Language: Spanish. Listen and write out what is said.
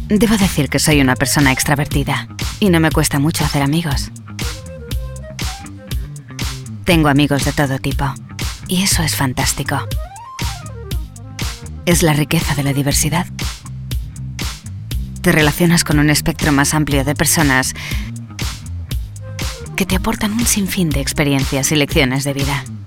Debo decir que soy una persona extravertida y no me cuesta mucho hacer amigos. Tengo amigos de todo tipo y eso es fantástico. Es la riqueza de la diversidad. Te relacionas con un espectro más amplio de personas que te aportan un sinfín de experiencias y lecciones de vida.